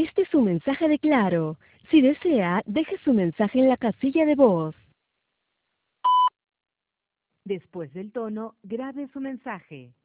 Este es un mensaje de Claro. Si desea, deje su mensaje en la casilla de voz. Después del tono, grabe su mensaje.